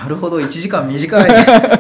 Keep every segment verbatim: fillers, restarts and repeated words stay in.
なるほど、いちじかん短い。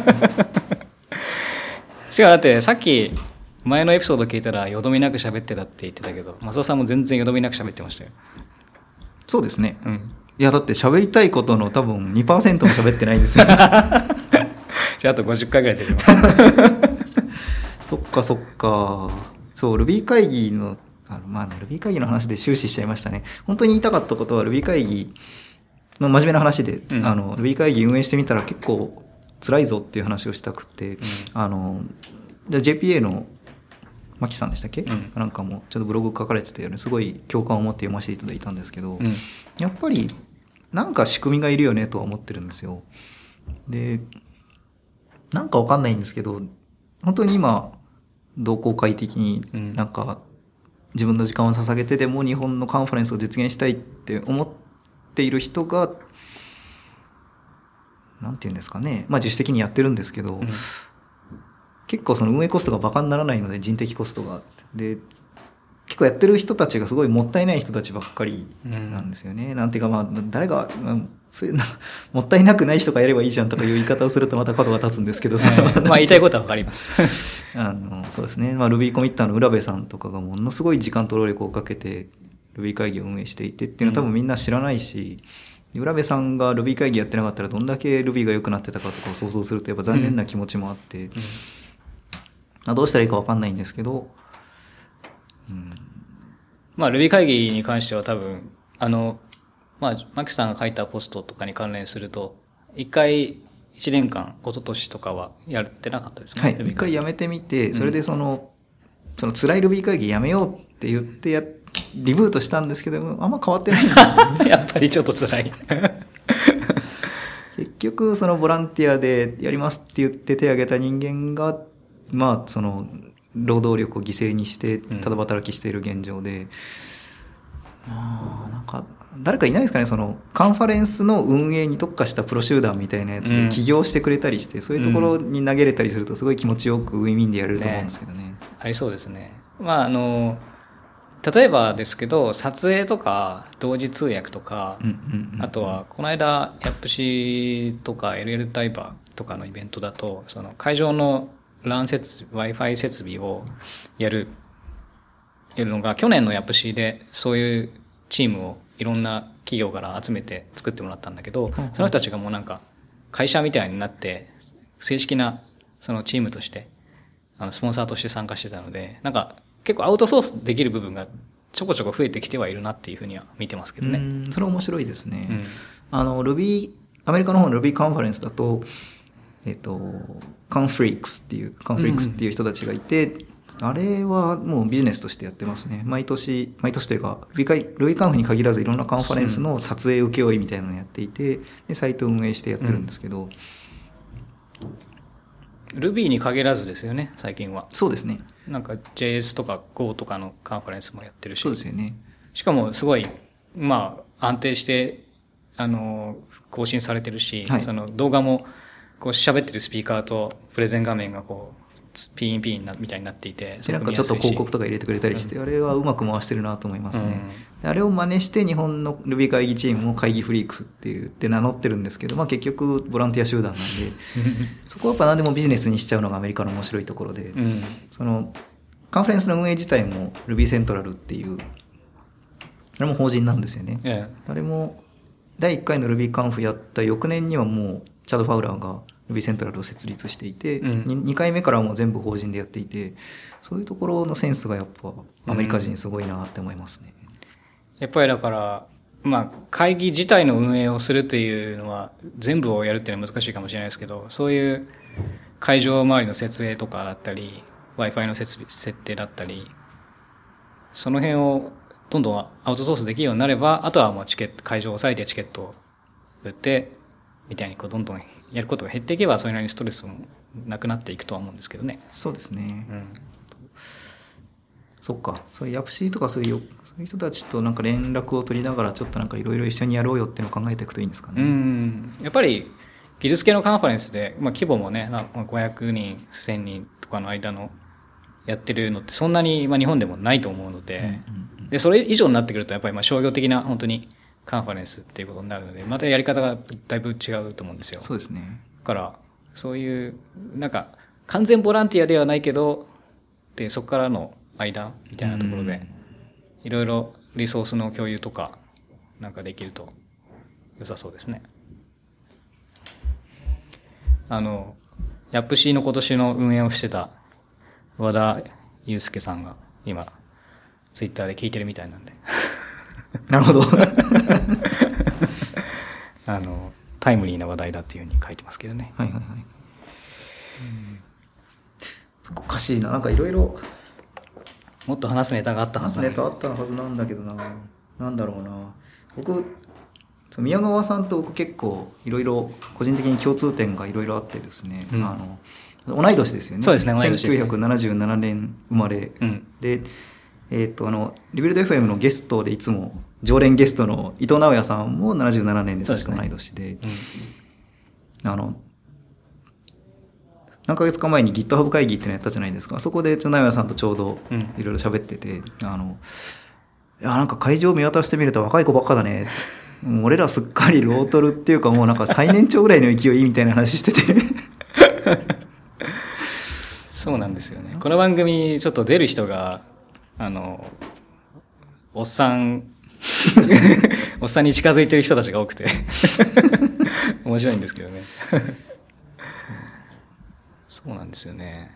しかもだってさっき前のエピソード聞いたらよどみなく喋ってたって言ってたけど、松尾さんも全然よどみなく喋ってましたよ。 そうですね、 うん、 いやだって喋りたいことの多分 にパーセント も喋ってないんですよ。 じゃああとごじゅっかいぐらい出てます。 そっかそっか。そう Ruby 会議のあの、まあ、Ruby 会議の話で終始しちゃいましたね。本当に言いたかったことは Ruby 会議の真面目な話で、うん、あの Ruby 会議運営してみたら結構辛いぞっていう話をしたくて、うん、あの ジェイピーエー のマキさんでしたっけ、うん、なんかもちょっとブログ書かれてたよね、すごい共感を持って読ませていただいたんですけど、うん、やっぱりなんか仕組みがいるよねとは思ってるんですよ。でなんかわかんないんですけど、本当に今同好会的になんか自分の時間を捧げてでも日本のカンファレンスを実現したいって思っている人がなんていうんですかね、まあ自主的にやってるんですけど、うん、結構その運営コストがバカにならないので、人的コストがで結構やってる人たちがすごいもったいない人たちばっかりなんですよね、うん、なんていうかまあ誰が、まあ、そういうのもったいなくない人がやればいいじゃんとかいう言い方をするとまた角が立つんですけど、その、 まあ言いたいことは分かりますあのそうですね、まあ、Ruby コミッターの浦部さんとかがものすごい時間と労力をかけて Ruby 会議を運営していてっていうのは多分みんな知らないし、うん、浦部さんが Ruby 会議やってなかったらどんだけ Ruby が良くなってたかとかを想像するとやっぱ残念な気持ちもあって、うんうん、まあ、どうしたらいいか分かんないんですけど、 うん、まあ Ruby 会議に関しては多分あのまあマキさんが書いたポストとかに関連すると一回いちねんかん一昨年とかはやってなかったですね。 はい、一回やめてみて、それでその、うん、その辛い Ruby 会議やめようって言ってやリブートしたんですけどあんま変わってないんですよね。 やっぱりちょっと辛い。 結局そのボランティアでやりますって言って手を挙げた人間がまあその労働力を犠牲にしてただ働きしている現状で、うん、まあなんか誰かいないですかね、そのカンファレンスの運営に特化したプロ集団みたいなやつで起業してくれたりして、うん、そういうところに投げれたりするとすごい気持ちよくウィンウィンでやれると思うんですけどね。ね、 ありそうですね。まああの例えばですけど撮影とか同時通訳とか、うんうんうん、あとはこの間ヤップシとか エルエル ダイバーとかのイベントだとその会場の ラン 設備 Wi-Fi 設備をやるやるのが去年のヤップシでそういうチームをいろんな企業から集めて作ってもらったんだけど、うんうん、その人たちがもうなんか会社みたいになって正式なそのチームとしてあのスポンサーとして参加してたので、なんか結構アウトソースできる部分がちょこちょこ増えてきてはいるなっていうふうには見てますけどね。 うん、それ面白いですね。うん、あの Ruby アメリカの方の Ruby カンファレンスだと、えっとカンフリックスっていうカンフリックスっていう人たちがいて、うん、あれはもうビジネスとしてやってますね。毎年毎年というか Ruby カンフに限らずいろんなカンファレンスの撮影請負みたいなのをやっていて、でサイトを運営してやってるんですけど、 うん、Ruby に限らずですよね最近は。 そうですね。 なんか ジェイエス とか Go とかのカンファレンスもやってるし、 そうですよね。 しかもすごいまあ安定してあの更新されてるし、はい、その動画もこう喋ってるスピーカーとプレゼン画面がこうピーンピーンなみたいになっていて、 なんかちょっと広告とか入れてくれたりして、うん、あれはうまく回してるなと思いますね。うん、あれを真似して日本の Ruby 会議チームも会議フリークスって言って名乗ってるんですけど、まあ結局ボランティア集団なんでそこはやっぱ何でもビジネスにしちゃうのがアメリカの面白いところで、うん、そのカンファレンスの運営自体も Ruby セントラルっていうあれも法人なんですよね。ええ、あれもだいいっかいの Ruby カンフやった翌年にはもうチャド・ファウラーが Ruby セントラルを設立していて、うん、にかいめからはもう全部法人でやっていて、そういうところのセンスがやっぱアメリカ人すごいなって思いますね。うん、 やっぱりだからまあ会議自体の運営をするというのは全部をやるっていうのは難しいかもしれないですけど、そういう会場周りの設営とかだったり Wi-Fi の設備設定だったり、その辺をどんどんアウトソースできるようになれば、あとはもうチケット会場を抑えてチケットを売ってみたいにこうどんどんやることが減っていけばそれなりにストレスもなくなっていくとは思うんですけどね。 そうですね。うん、そっか。そういうヤプシーとかそういうそういう人たちとなんか連絡を取りながらちょっとなんかいろいろ一緒にやろうよっていうのを考えていくといいんですかね。 うん、やっぱり技術系のカンファレンスで、まあ、規模もねごひゃくにんせんにんとかの間のやってるのってそんなにまあ日本でもないと思うので、うんうんうん、でそれ以上になってくるとやっぱりまあ商業的な本当にカンファレンスっていうことになるので、またやり方がだいぶ違うと思うんですよ。 そうですね。 だからそういうなんか完全ボランティアではないけど、でそこからの間みたいなところでいろいろリソースの共有とかなんかできると良さそうですね。あのヤップシーの今年の運営をしてた和田祐介さんが今ツイッターで聞いてるみたいなんでなるほどあのタイムリーな話題だっていうふうに書いてますけどね。 はいはいはい、うん、そこおかしいな、なんかいろいろもっと話すネタがあったはずだ、ね、話すネタあったはずなんだけどな、なんだろうな、僕宮川さんと僕結構いろいろ個人的に共通点がいろいろあってですね、うん、あの同い年ですよね。 そうですね、同い年ですね。 せんきゅうひゃくななじゅうななねん生まれ、うん、で、えー、とあのリビルド エフエム のゲストでいつも常連ゲストの伊藤直也さんもななじゅうななねんで確か同い年で、で、ね、うん、あの何ヶ月か前に GitHub 会議っていうのやったじゃないですか。そこで直也さんとちょうどいろいろ喋ってて、うん、あのいやなんか会場を見渡してみると若い子ばっかだねもう俺らすっかりロートルっていうかもうなんか最年長ぐらいの勢いみたいな話しててそうなんですよね。この番組ちょっと出る人があのおっさんおっさんに近づいてる人たちが多くて面白いんですけどねそうなんですよね。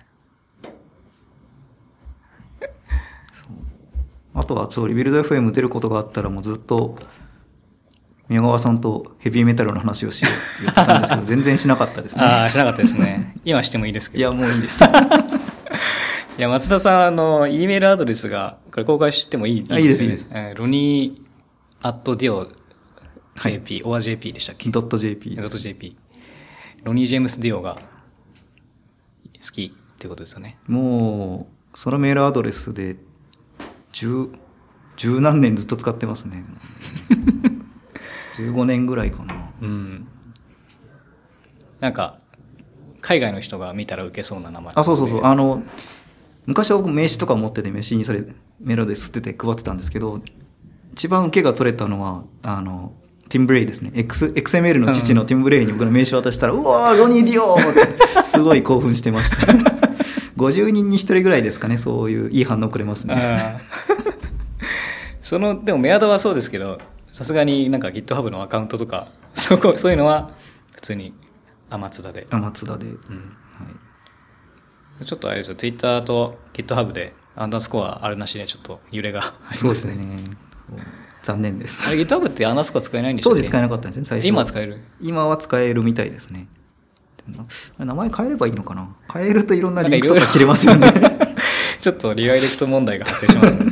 あとはそうリビルド エフエム 出ることがあったらもうずっと宮川さんとヘビーメタルの話をしようって言ってたんですけど全然しなかったですね。 ああ、しなかったですね。今してもいいですけど。 いやもういいですいや松田さんの E メールアドレスがこれ公開してもいいですか。 いいですいいです。 ロニーアットディオ ジェーピー、オアジェーピー でしたっけ。 ドット ジェーピードット ジェーピー ロニー・ジェームス・ディオが好きっていうことですよね。 もうそのメールアドレスで十十何年ずっと使ってますねじゅうごねんぐらいかな。 うん。なんか海外の人が見たらウケそうな名前。 あ、そうそうそう。あの昔は僕名刺とか持ってて名刺にそれメールで吸ってて配ってたんですけど、一番受けが取れたのはあのティム・ブレイですね。 X エックスエムエル の父のティム・ブレイに僕の名刺渡したら、うん、うわーロニー・ディオってすごい興奮してましたごじゅうにんにひとりぐらいですかね、そういういい反応くれますねそのでもメアドはそうですけど、さすがになんか GitHub のアカウントとかそこそういうのは普通に天津田で天津田で、うん、はい、ちょっとあれですよ、Twitter と GitHub でアンダースコアあるなしでちょっと揺れがありますね。 そうですね、残念です。 あれ GitHub ってアンダースコア使えないんでしたっけ。 当時使えなかったんですね、最初。 今は使える。 今は使えるみたいですね。名前変えればいいのかな。変えるといろんなリンクとか切れますよねちょっとリダイレクト問題が発生しますね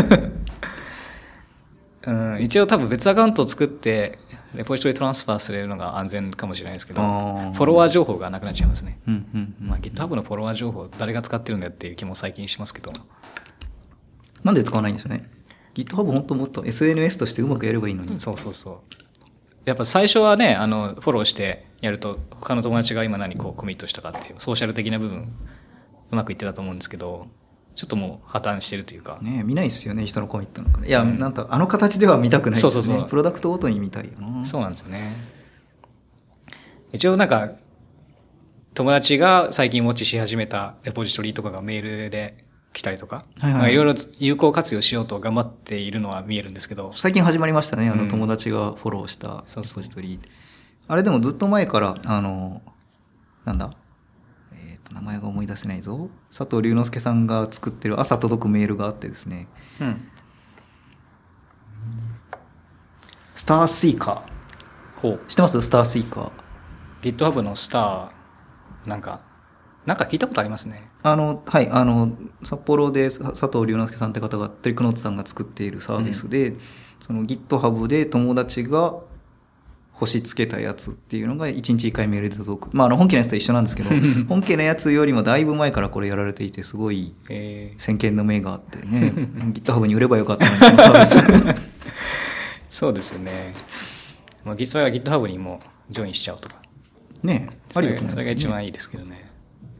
うん、一応多分別アカウントを作ってレポジトリトランスファーするのが安全かもしれないですけど、フォロワー情報がなくなっちゃいますね、うんうんうん、まあ、GitHub のフォロワー情報誰が使ってるんだっていう気も最近しますけど。 なんで使わないんですよね。 GitHub 本当もっと エスエヌエス としてうまくやればいいのに。 そうそうそう、やっぱ最初はね、あのフォローしてやると他の友達が今何こうコミットしたかっていうソーシャル的な部分うまくいってたと思うんですけど、ちょっともう破綻してるというかね、見ないですよね人のコミットなんか、ね、いや、うん、なんかあの形では見たくないですね。そうそうそう、プロダクトごとに見たいよな。 そうなんですよね。一応なんか友達が最近ウォッチし始めたレポジトリとかがメールで来たりとか、はいはい、いろいろ有効活用しようと頑張っているのは見えるんですけど、 最近始まりましたね、あの友達がフォローしたレポジトリ、うん、そうそう、あれでもずっと前からあのなんだ、えー、と名前が思い出せないぞ、佐藤龍之介さんが作ってる朝届くメールがあってですね、うん、スターシーカー、ほう、知ってます？スターシーカー GitHub のスターなんかなんか聞いたことありますね。 あのはいあの札幌で佐藤龍之介さんって方がトリックノーツさんが作っているサービスで、うん、その GitHub で友達が星つけたやつっていうのがいちにちいっかいメールで届く、まあ、あの本家のやつと一緒なんですけど本家のやつよりもだいぶ前からこれやられていて、すごい先見の明があってねGitHub に売ればよかったのにこのサービスそうですよね、まあ、それは GitHub にもジョインしちゃうとかね、ありだと思いますね。 それが一番いいですけどね。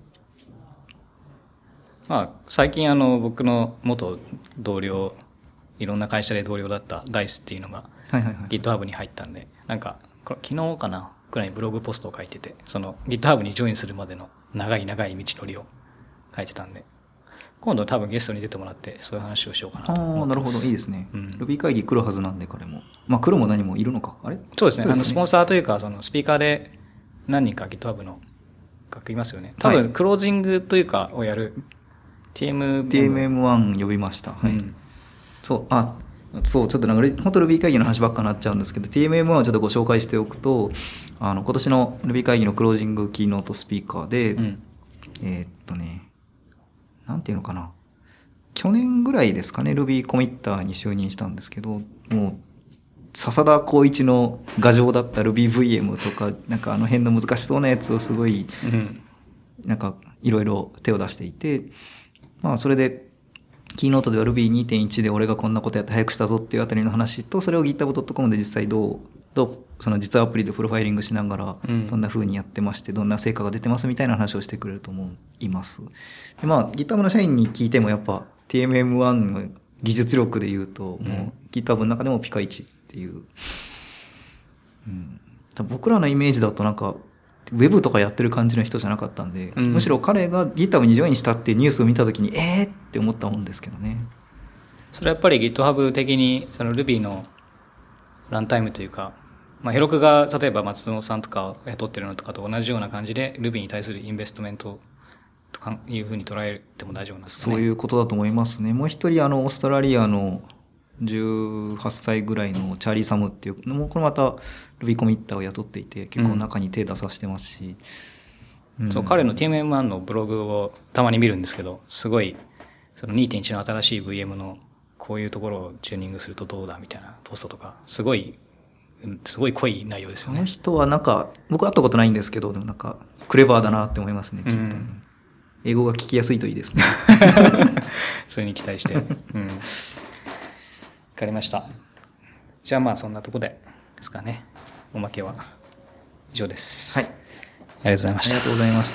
まあ、最近あの僕の元同僚、いろんな会社で同僚だったダイスっていうのがはいはいはい、 GitHub に入ったんで、なんかこれ昨日かなくらいにブログポストを書いてて、その GitHub にジョインするまでの長い長い道のりを書いてたんで、今度多分ゲストに出てもらってそういう話をしようかなと思ってます。 ああ、なるほど、いいですね、 うん、 Ruby 会議来るはずなんで彼も、まあ来るも何もいるのか、あれそうですね、あのスポンサーというかそのスピーカーで何人か GitHub の方いますよね。多分クロージングというかをやる ティーエムエム、 ティーエムエムワン 呼びました、はい、うん、そうあそうちょっとなんか本当 Ruby 会議の話ばっかになっちゃうんですけど ティーエムエムワン をちょっとご紹介しておくと、あの今年の Ruby 会議のクロージングキーノートスピーカーで、うん、えー、っとねなんていうのかな、去年ぐらいですかね Ruby コミッターに就任したんですけど、もう笹田光一の牙城だった RubyVM とかなんかあの辺の難しそうなやつをすごい、うん、なんかいろいろ手を出していて、まあそれでキーノートでは Ruby にてんいち で俺がこんなことやって早くしたぞっていうあたりの話と、それを ギッタブドットコム で実際どうどうその実アプリでプロファイリングしながらどんな風にやってましてどんな成果が出てますみたいな話をしてくれると思います。でまあ GitHub の社員に聞いてもやっぱ ティーエムエムワン の技術力で言うともう GitHub の中でもピカイチっていう、うん、僕らのイメージだとなんかウェブとかやってる感じの人じゃなかったんで、うん、むしろ彼が GitHub にジョインしたっていうニュースを見たときにえーって思ったもんですけどね。 それはやっぱり GitHub 的にその Ruby のランタイムというか、まあ、ヘロクが例えば松野さんとかを雇ってるのとかと同じような感じで Ruby に対するインベストメントとかいうふうに捉えても大丈夫なんですかね。 そういうことだと思いますね。もう一人あのオーストラリアのじゅうはっさいぐらいのチャーリー・サムっていうのもこれまた Ruby コミッターを雇っていて結構中に手出させてますし、 うんうん、そう彼の ティーエムエムワン のブログをたまに見るんですけど、すごいその にてんいち の新しい ブイエム のこういうところをチューニングするとどうだみたいなポストとかすごいすごい濃い内容ですよね。 この人はなんか僕会ったことないんですけどでもなんかクレバーだなって思いますね、きっとね、うん、英語が聞きやすいといいですねそれに期待して、うん、分かりました。じゃあまあそんなとこでですかね。おまけは以上です。 はい、 ありがとうございました。 ありがとうございました。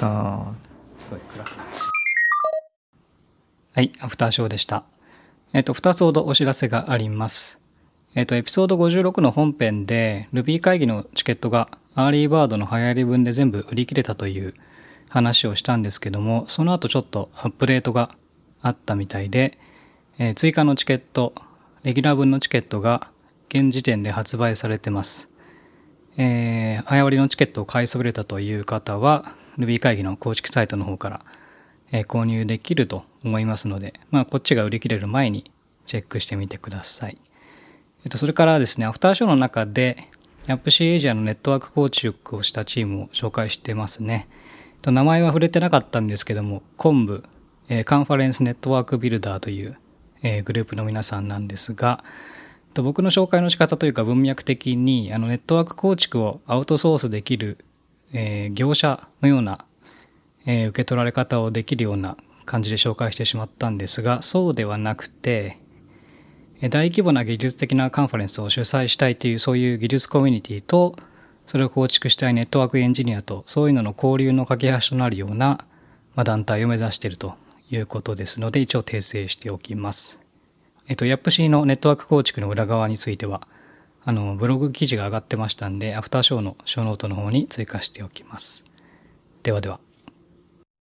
そういう暗くなる。はい、アフターショーでした。えっとふたつほどお知らせがあります。えっとエピソードごじゅうろくの本編で Ruby 会議のチケットがアーリーバードの流行り分で全部売り切れたという話をしたんですけども、その後ちょっとアップデートがあったみたいで、えー、追加のチケット、レギュラー分のチケットが現時点で発売されてます。えー、早割りのチケットを買いそびれたという方は Ruby 会議の公式サイトの方から、えー、購入できると思いますので、まあこっちが売り切れる前にチェックしてみてください。えっとそれからですね、アフターショーの中で アップシー Asia のネットワーク構築をしたチームを紹介してますね。と名前は触れてなかったんですけども、コンブ、えー、カンファレンスネットワークビルダーという、えー、グループの皆さんなんですが、と僕の紹介の仕方というか文脈的にあのネットワーク構築をアウトソースできる、えー、業者のような、えー、受け取られ方をできるような感じで紹介してしまったんですが、そうではなくて大規模な技術的なカンファレンスを主催したいというそういう技術コミュニティとそれを構築したいネットワークエンジニアとそういうのの交流の架け橋となるような、まあ、団体を目指しているということですので一応訂正しておきます。えっと、ヤップシー のネットワーク構築の裏側についてはあのブログ記事が上がってましたんでアフターショーのショーノートの方に追加しておきます。ではでは。